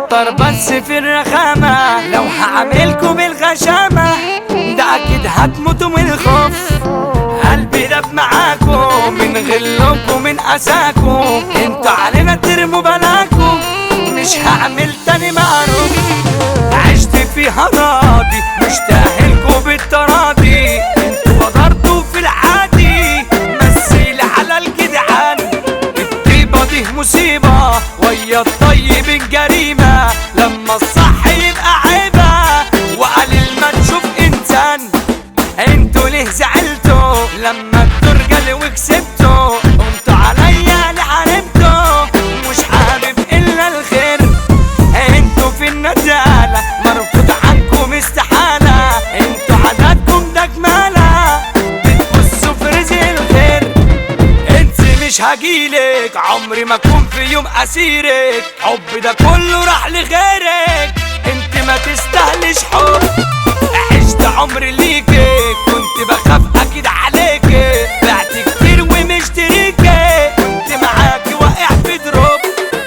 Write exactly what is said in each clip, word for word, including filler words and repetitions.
كتر بس في الرخامة، لو هعملكوا بالغشامة ده اكيد هتموتوا من الخوف. قلبي داب معاكوا من غلكوا من اساكوا، انتوا علينا ترموا بلاكوا، مش هعمل تاني معروف. عشت فيها راضي مش تاهلكوا بالتراضي، انتوا غدرتوا في العادي مثيل على الجدعان. الطيبة دي مصيبة ويا الطيب جريمة، لما الصح يبقى عيبة وقليل ما تشوف انسان. انتوا ليه زعلتوا لما الدرجة وكسبتوا، قمتوا عليا لحاربتوا مش حابب الا الخير. انتوا في الندالة مرفوض عنكم استحالة، انتوا عاداتكم ده جمالة بتبصوا في رزق الخير. انت مش هجيلك عمري ما اكون في يوم اسيرك، حب ده كله راح لغيرك، انت ما تستاهلش حب. عشت عمري ليكي كنت بخاف اكيد عليكي، بعت كتير ومشتريكي كنت معاكي واقع في دروب.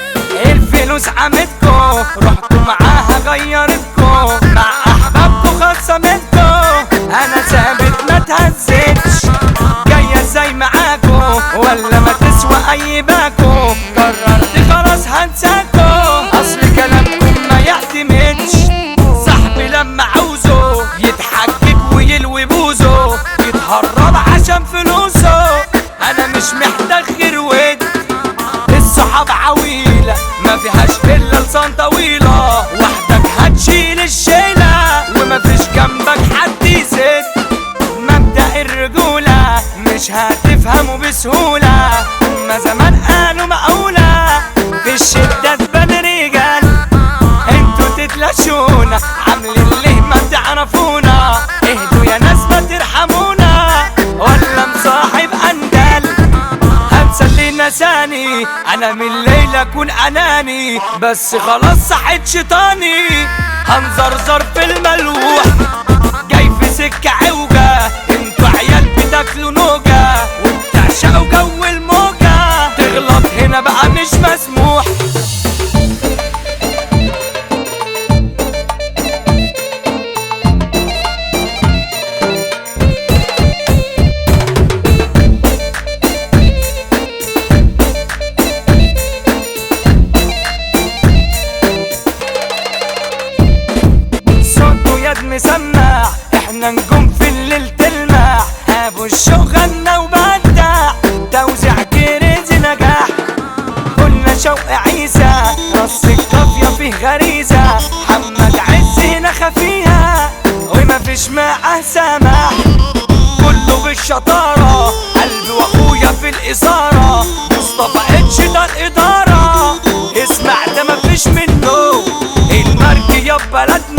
الفلوس عمتكو رحتوا معاها غيرتكو، مع احبابكو خصمتكو، انا ثابت ما تهزتش. جاية ازاي معاكو ولا ما تسوى اي باكو، قررت خلاص هنساكو اصل كلامكم ما يعتمدش. صاحبي لما عاوزه يتحجج ويلوي بوزه، يتهرب عشان فلوسه، انا مش محتاج غير ود. الصحاب عويلة ما فيهاش الا لسان طويلة، وحدك هتشيل الشيلة ومفيش جنبك حد يسد. مبدأ الرجولة مش هتفهمه بسهولة، هما زمان قالوا مقولة في الشدة تبان رجال. انتوا تتلاشونا عاملين ليه ما تعرفونا، اهدوا يا ناس ما ترحمونا ولا مصاحب اندال. هنسى اللي نساني انا من الليلة اكون اناني، بس خلاص صحيت شيطاني هنزرزر في الملوح. جاي في سكة عوجة انتوا عيال بتاكلوا نوجة وبتعشقوا جو الموجة، تغلط هنا بقى مش مسموح. مسمع احنا نجوم في الليل تلمع، ابو الشوق غنى وبدع توزيع كريزي نجاح. قلنا شوق عيسى رص القافية فيه غريزة، محمد عز هنا خفيها ومفيش معاه سماح. كله بالشطارة قلبي واخويا في الإثارة، مصطفى اتش ده الإدارة، اسمع ده مفيش منه المركي يا بلد